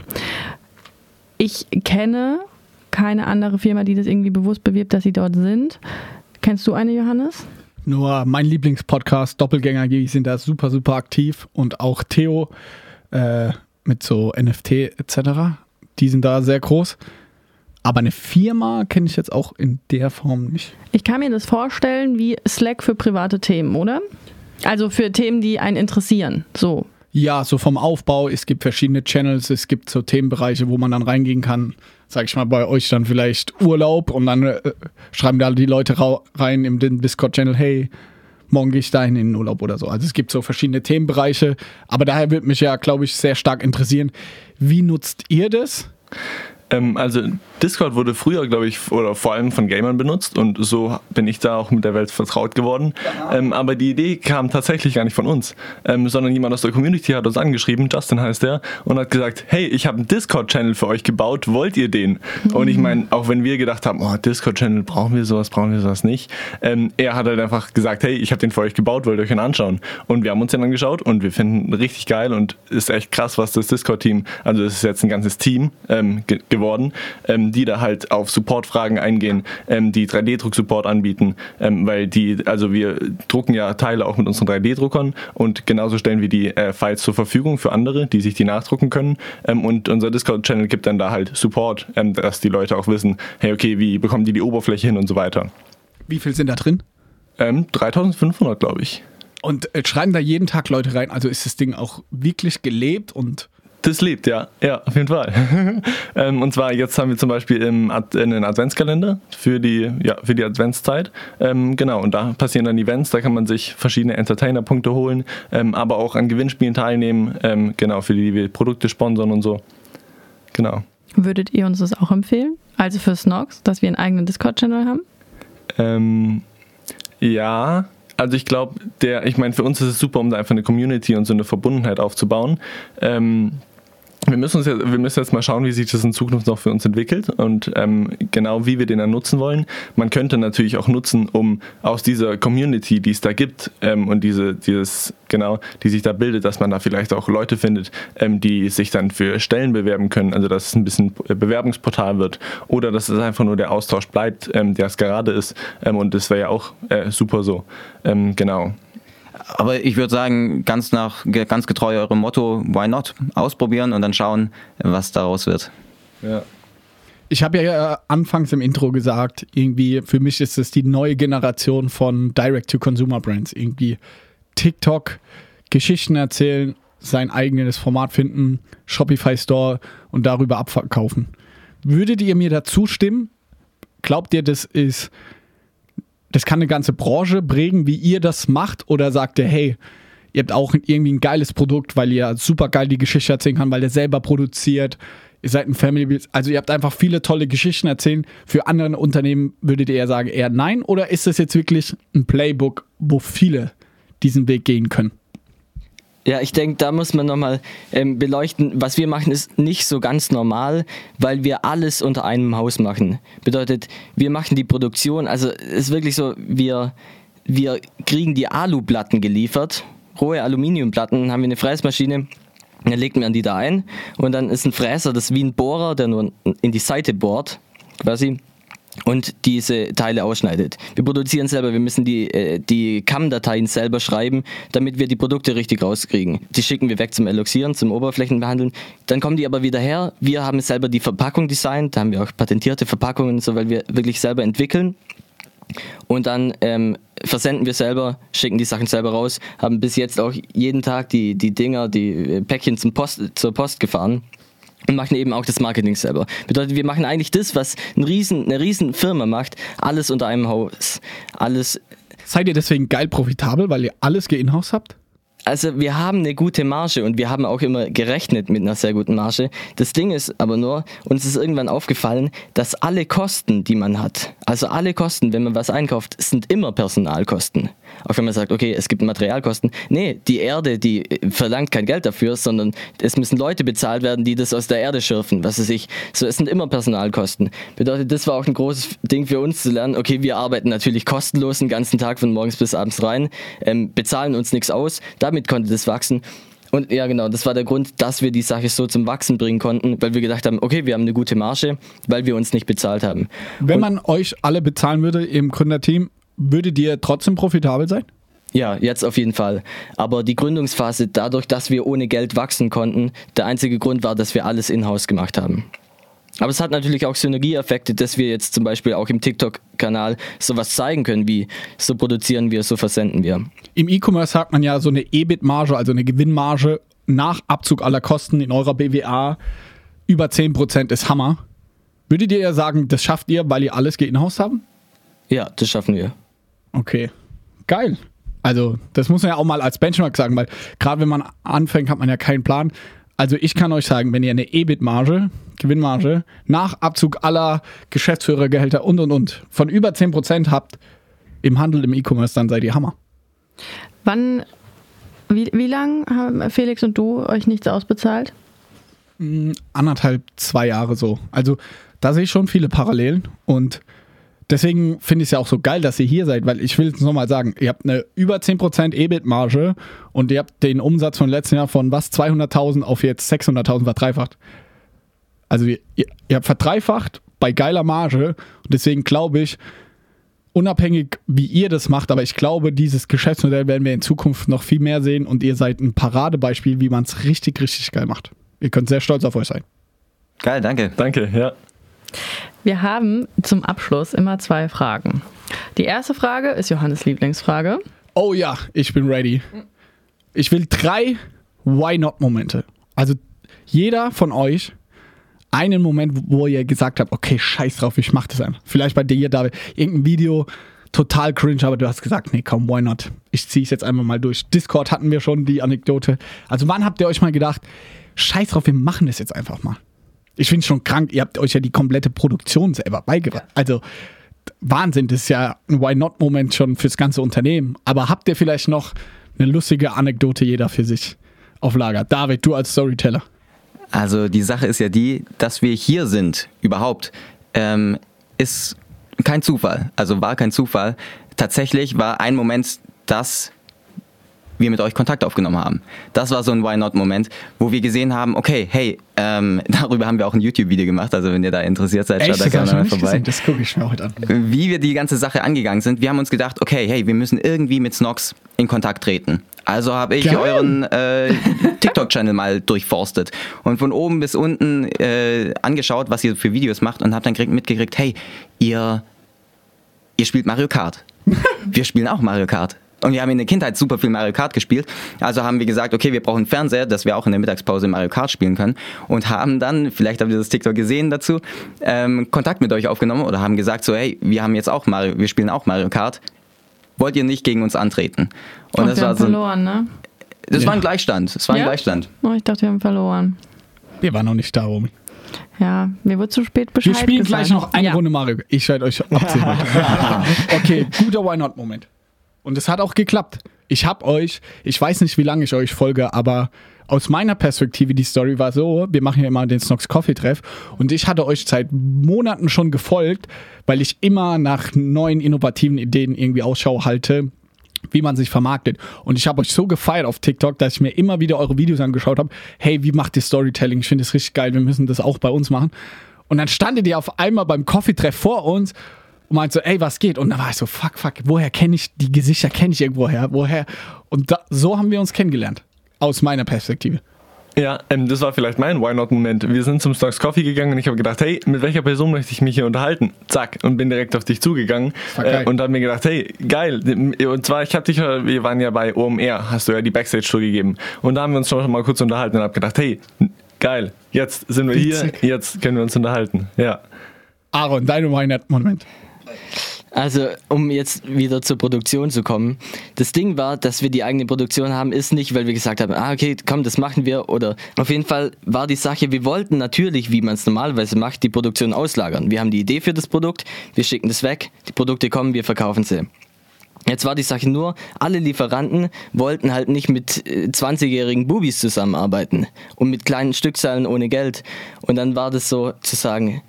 Ich kenne keine andere Firma, die das irgendwie bewusst bewirbt, dass sie dort sind. Kennst du eine, Johannes? Nur mein Lieblingspodcast, Doppelgänger, die sind da super, super aktiv und auch Theo mit so NFT etc. Die sind da sehr groß. Aber eine Firma kenne ich jetzt auch in der Form nicht. Ich kann mir das vorstellen wie Slack für private Themen, oder? Also für Themen, die einen interessieren, so. Ja, so vom Aufbau, es gibt verschiedene Channels, es gibt so Themenbereiche, wo man dann reingehen kann. Sag ich mal, bei euch dann vielleicht Urlaub und dann schreiben da die Leute rein im Discord-Channel, hey, morgen gehe ich dahin in den Urlaub oder so. Also es gibt so verschiedene Themenbereiche, aber daher würde mich ja, glaube ich, sehr stark interessieren, wie nutzt ihr das? Also Discord wurde früher, glaube ich, oder vor allem von Gamern benutzt und so bin ich da auch mit der Welt vertraut geworden. Aber die Idee kam tatsächlich gar nicht von uns, sondern jemand aus der Community hat uns angeschrieben, Justin heißt der, und hat gesagt, hey, ich habe einen Discord-Channel für euch gebaut, wollt ihr den? Und ich meine, auch wenn wir gedacht haben, oh, Discord-Channel, brauchen wir sowas nicht, er hat halt einfach gesagt, hey, ich habe den für euch gebaut, wollt ihr euch den anschauen? Und wir haben uns den angeschaut und wir finden richtig geil und ist echt krass, was das Discord-Team, also es ist jetzt ein ganzes Team geworden, die da halt auf Supportfragen eingehen, die 3D-Druck-Support anbieten, weil wir drucken ja Teile auch mit unseren 3D-Druckern und genauso stellen wir die Files zur Verfügung für andere, die sich die nachdrucken können, und unser Discord-Channel gibt dann da halt Support, dass die Leute auch wissen, hey, okay, wie bekommen die Oberfläche hin und so weiter. Wie viel sind da drin? 3500, glaube ich. Und schreiben da jeden Tag Leute rein, also ist das Ding auch wirklich gelebt und... Das lebt, ja, auf jeden Fall. Und zwar, jetzt haben wir zum Beispiel einen Adventskalender für die Adventszeit. Genau, und da passieren dann Events, da kann man sich verschiedene Entertainer-Punkte holen, aber auch an Gewinnspielen teilnehmen, genau, für die wir Produkte sponsern und so. Genau. Würdet ihr uns das auch empfehlen? Also für Snox, dass wir einen eigenen Discord-Channel haben? Ja. Also ich glaube, für uns ist es super, um da einfach eine Community und so eine Verbundenheit aufzubauen. Wir müssen jetzt mal schauen, wie sich das in Zukunft noch für uns entwickelt und genau wie wir den dann nutzen wollen. Man könnte natürlich auch nutzen, um aus dieser Community, die es da gibt und die sich da bildet, dass man da vielleicht auch Leute findet, die sich dann für Stellen bewerben können, also dass es ein bisschen Bewerbungsportal wird oder dass es einfach nur der Austausch bleibt, der es gerade ist, und das wäre ja auch super so. Genau. Aber ich würde sagen, ganz getreu eurem Motto, why not? Ausprobieren und dann schauen, was daraus wird. Ja. Ich habe ja anfangs im Intro gesagt, irgendwie für mich ist es die neue Generation von Direct-to-Consumer-Brands. Irgendwie TikTok, Geschichten erzählen, sein eigenes Format finden, Shopify-Store und darüber abverkaufen. Würdet ihr mir dazu stimmen? Glaubt ihr, das kann eine ganze Branche prägen, wie ihr das macht? Oder sagt ihr, hey, ihr habt auch irgendwie ein geiles Produkt, weil ihr super geil die Geschichte erzählen kann, weil ihr selber produziert, ihr seid ein Family, also ihr habt einfach viele tolle Geschichten erzählen. Für andere Unternehmen würdet ihr eher sagen, eher nein? Oder ist das jetzt wirklich ein Playbook, wo viele diesen Weg gehen können? Ja, ich denke, da muss man nochmal beleuchten, was wir machen ist nicht so ganz normal, weil wir alles unter einem Haus machen. Bedeutet, wir machen die Produktion, also es ist wirklich so, wir kriegen die Aluplatten geliefert, rohe Aluminiumplatten, haben wir eine Fräsmaschine, dann legt man die da ein und dann ist ein Fräser, das ist wie ein Bohrer, der nur in die Seite bohrt, quasi, und diese Teile ausschneidet. Wir produzieren selber, wir müssen die CAM-Dateien selber schreiben, damit wir die Produkte richtig rauskriegen. Die schicken wir weg zum Eloxieren, zum Oberflächenbehandeln. Dann kommen die aber wieder her. Wir haben selber die Verpackung designt, da haben wir auch patentierte Verpackungen, so, weil wir wirklich selber entwickeln. Und dann versenden wir selber, schicken die Sachen selber raus, haben bis jetzt auch jeden Tag die Päckchen zur Post gefahren. Und machen eben auch das Marketing selber. Bedeutet, wir machen eigentlich das, was eine riesen Firma macht, alles unter einem Haus. Alles. Seid ihr deswegen geil profitabel, weil ihr alles in-house habt? Also wir haben eine gute Marge und wir haben auch immer gerechnet mit einer sehr guten Marge. Das Ding ist aber nur, uns ist irgendwann aufgefallen, dass alle Kosten, die man hat, also alle Kosten, wenn man was einkauft, sind immer Personalkosten. Auch wenn man sagt, okay, es gibt Materialkosten. Nee, die Erde, die verlangt kein Geld dafür, sondern es müssen Leute bezahlt werden, die das aus der Erde schürfen, was weiß ich. So, es sind immer Personalkosten. Bedeutet, das war auch ein großes Ding für uns zu lernen, okay, wir arbeiten natürlich kostenlos den ganzen Tag von morgens bis abends rein, bezahlen uns nichts aus, damit konnte das wachsen. Und ja genau, das war der Grund, dass wir die Sache so zum Wachsen bringen konnten, weil wir gedacht haben, okay, wir haben eine gute Marge, weil wir uns nicht bezahlt haben. Wenn man euch alle bezahlen würde im Gründerteam, würdet ihr trotzdem profitabel sein? Ja, jetzt auf jeden Fall. Aber die Gründungsphase, dadurch, dass wir ohne Geld wachsen konnten, der einzige Grund war, dass wir alles in-house gemacht haben. Aber es hat natürlich auch Synergieeffekte, dass wir jetzt zum Beispiel auch im TikTok-Kanal sowas zeigen können, wie so produzieren wir, so versenden wir. Im E-Commerce sagt man ja so eine EBIT-Marge, also eine Gewinnmarge nach Abzug aller Kosten in eurer BWA über 10% ist Hammer. Würdet ihr ja sagen, das schafft ihr, weil ihr alles in-house haben? Ja, das schaffen wir. Okay, geil. Also das muss man ja auch mal als Benchmark sagen, weil gerade wenn man anfängt, hat man ja keinen Plan. Also ich kann euch sagen, wenn ihr eine EBIT-Marge Gewinnmarge nach Abzug aller Geschäftsführergehälter und von über 10% habt im Handel, im E-Commerce, dann seid ihr Hammer. Wie lange haben Felix und du euch nichts ausbezahlt? 1,5, 2 Jahre so. Also da sehe ich schon viele Parallelen und deswegen finde ich es ja auch so geil, dass ihr hier seid, weil ich will es nochmal sagen, ihr habt eine über 10% EBIT-Marge und ihr habt den Umsatz von letzten Jahr von 200.000 auf jetzt 600.000 verdreifacht. Also ihr habt verdreifacht bei geiler Marge und deswegen glaube ich, unabhängig wie ihr das macht, aber ich glaube, dieses Geschäftsmodell werden wir in Zukunft noch viel mehr sehen und ihr seid ein Paradebeispiel, wie man es richtig, richtig geil macht. Ihr könnt sehr stolz auf euch sein. Geil, danke. Danke, ja. Wir haben zum Abschluss immer 2 Fragen. Die erste Frage ist Johannes' Lieblingsfrage. Oh ja, ich bin ready. Ich will 3 Why-Not-Momente. Also jeder von euch einen Moment, wo ihr gesagt habt, okay, scheiß drauf, ich mach das einfach. Vielleicht bei dir, David, irgendein Video, total cringe, aber du hast gesagt, nee, komm, why not? Ich zieh's jetzt einfach mal durch. Discord hatten wir schon die Anekdote. Also wann habt ihr euch mal gedacht, scheiß drauf, wir machen das jetzt einfach mal? Ich finde es schon krank, ihr habt euch ja die komplette Produktion selber beigebracht. Also Wahnsinn, das ist ja ein Why-Not-Moment schon fürs ganze Unternehmen. Aber habt ihr vielleicht noch eine lustige Anekdote jeder für sich auf Lager? David, du als Storyteller. Also die Sache ist ja die, dass wir hier sind, überhaupt, ist kein Zufall. Also war kein Zufall. Tatsächlich war ein Moment, dass wir mit euch Kontakt aufgenommen haben. Das war so ein Why-Not-Moment, wo wir gesehen haben, okay, hey, darüber haben wir auch ein YouTube-Video gemacht, also wenn ihr da interessiert seid, schaut da gerne mal vorbei. Gesehen? Das gucke ich mir heute an. Wie wir die ganze Sache angegangen sind, wir haben uns gedacht, okay, hey, wir müssen irgendwie mit Snox in Kontakt treten. Also habe ich euren TikTok-Channel mal durchforstet und von oben bis unten angeschaut, was ihr für Videos macht und habe dann mitgekriegt, hey, ihr spielt Mario Kart. Wir spielen auch Mario Kart. Und wir haben in der Kindheit super viel Mario Kart gespielt. Also haben wir gesagt, okay, wir brauchen einen Fernseher, dass wir auch in der Mittagspause Mario Kart spielen können. Und haben dann, vielleicht habt ihr das TikTok gesehen dazu, Kontakt mit euch aufgenommen oder haben gesagt so, hey, wir spielen auch Mario Kart. Wollt ihr nicht gegen uns antreten? Und das wir haben verloren, ne? Das war ein Gleichstand. Es war ein Gleichstand. Oh, ich dachte, wir haben verloren. Wir waren noch nicht da, Romy. Ja, mir wird zu spät Bescheid Wir spielen gesagt. gleich noch eine Runde Mario. Ich werde euch abziehen. Okay, guter Why-Not-Moment. Und es hat auch geklappt. Ich weiß nicht, wie lange ich euch folge, aber aus meiner Perspektive, die Story war so, wir machen ja immer den Snox Coffee Treff und ich hatte euch seit Monaten schon gefolgt, weil ich immer nach neuen innovativen Ideen irgendwie Ausschau halte, wie man sich vermarktet. Und ich habe euch so gefeiert auf TikTok, dass ich mir immer wieder eure Videos angeschaut habe. Hey, wie macht ihr Storytelling? Ich finde das richtig geil, wir müssen das auch bei uns machen. Und dann standet ihr auf einmal beim Coffee Treff vor uns und meinte so, ey, was geht? Und dann war ich so, fuck, woher kenne ich die Gesichter? Kenne ich irgendwoher? Woher? Und so haben wir uns kennengelernt. Aus meiner Perspektive. Ja, das war vielleicht mein Why-Not-Moment. Wir sind zum Snox Coffee gegangen und ich habe gedacht, hey, mit welcher Person möchte ich mich hier unterhalten? Zack, und bin direkt auf dich zugegangen und habe mir gedacht, hey, geil. Und zwar, wir waren ja bei OMR, hast du ja die Backstage-Tour gegeben. Und da haben wir uns schon mal kurz unterhalten und habe gedacht, hey, geil, jetzt sind wir hier, jetzt können wir uns unterhalten. Ja. Aaron, dein Why-Not-Moment. Also, um jetzt wieder zur Produktion zu kommen. Das Ding war, dass wir die eigene Produktion haben, ist nicht, weil wir gesagt haben, okay, komm, das machen wir. Oder auf jeden Fall war die Sache, wir wollten natürlich, wie man es normalerweise macht, die Produktion auslagern. Wir haben die Idee für das Produkt, wir schicken das weg, die Produkte kommen, wir verkaufen sie. Jetzt war die Sache nur, alle Lieferanten wollten halt nicht mit 20-jährigen Bubis zusammenarbeiten und mit kleinen Stückzahlen ohne Geld. Und dann war das so zu sagen,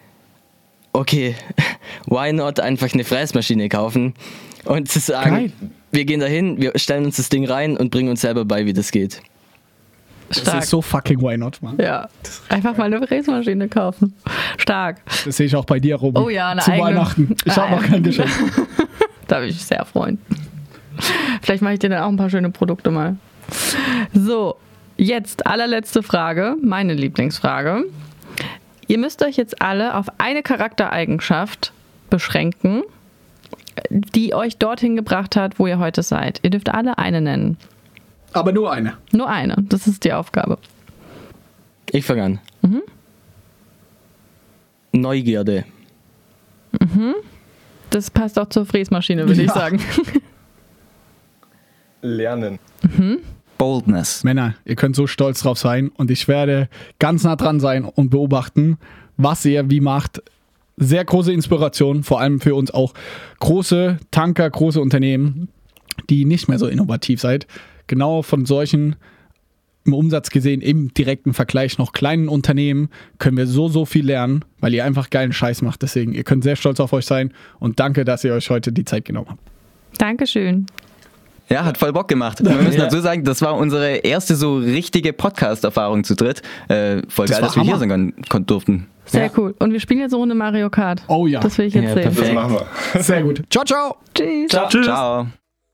okay, why not einfach eine Fräsmaschine kaufen und zu sagen, geil. Wir gehen dahin, wir stellen uns das Ding rein und bringen uns selber bei, wie das geht. Stark. Das ist so fucking why not, Mann. Ja, einfach mal eine Fräsmaschine kaufen. Stark. Das sehe ich auch bei dir, Robi. Oh ja, eine zu eigene. Weihnachten. Ich habe noch kein Geschenk. Da würde ich mich sehr freuen. Vielleicht mache ich dir dann auch ein paar schöne Produkte mal. So, jetzt allerletzte Frage, meine Lieblingsfrage. Ihr müsst euch jetzt alle auf eine Charaktereigenschaft beschränken, die euch dorthin gebracht hat, wo ihr heute seid. Ihr dürft alle eine nennen. Aber nur eine. Nur eine, das ist die Aufgabe. Ich fange an. Neugierde. Das passt auch zur Fräsmaschine, würde ich sagen. Lernen. boldness. Männer, ihr könnt so stolz drauf sein und ich werde ganz nah dran sein und beobachten, was ihr wie macht. Sehr große Inspiration, vor allem für uns auch große Tanker, große Unternehmen, die nicht mehr so innovativ seid. Genau von solchen, im Umsatz gesehen, im direkten Vergleich noch kleinen Unternehmen, können wir so viel lernen, weil ihr einfach geilen Scheiß macht. Deswegen, ihr könnt sehr stolz auf euch sein und danke, dass ihr euch heute die Zeit genommen habt. Dankeschön. Ja, hat voll Bock gemacht. Wir müssen dazu sagen, das war unsere erste so richtige Podcast-Erfahrung zu dritt. Voll geil, dass wir hier sein durften. Sehr cool. Und wir spielen jetzt eine Runde Mario Kart. Oh ja. Das will ich jetzt sehen. Das Perfekt. machen wir. Sehr gut. Ciao, ciao. Tschüss. Tschüss. Ciao.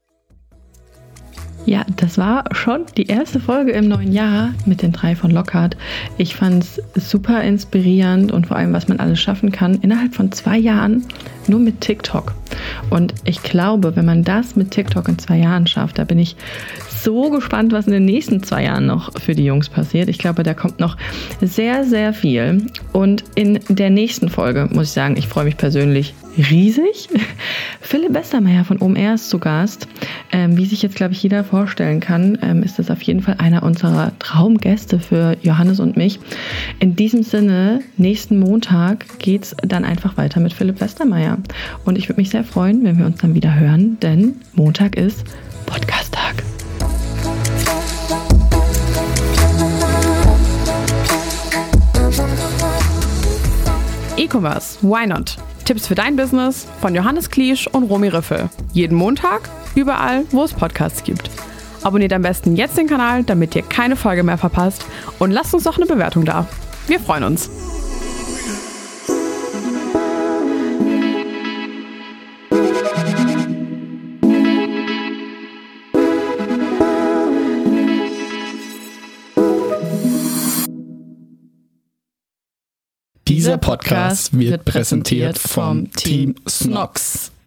Ja, das war schon die erste Folge im neuen Jahr mit den 3 von Lockhart. Ich fand es super inspirierend und vor allem, was man alles schaffen kann innerhalb von 2 Jahren nur mit TikTok. Und ich glaube, wenn man das mit TikTok in 2 Jahren schafft, da bin ich so gespannt, was in den nächsten 2 Jahren noch für die Jungs passiert. Ich glaube, da kommt noch sehr, sehr viel. Und in der nächsten Folge, muss ich sagen, ich freue mich persönlich riesig. Philipp Westermeier von OMR ist zu Gast. Wie sich jetzt, glaube ich, jeder vorstellen kann, ist das auf jeden Fall einer unserer Traumgäste für Johannes und mich. In diesem Sinne, nächsten Montag geht's dann einfach weiter mit Philipp Westermeier. Und ich würde mich sehr freuen, wenn wir uns dann wieder hören, denn Montag ist Podcast-Tag. E-Commerce, why not? Tipps für dein Business von Johannes Kliesch und Romy Riffel. Jeden Montag, überall, wo es Podcasts gibt. Abonniert am besten jetzt den Kanal, damit ihr keine Folge mehr verpasst und lasst uns doch eine Bewertung da. Wir freuen uns. Dieser Podcast wird präsentiert vom Team Snox.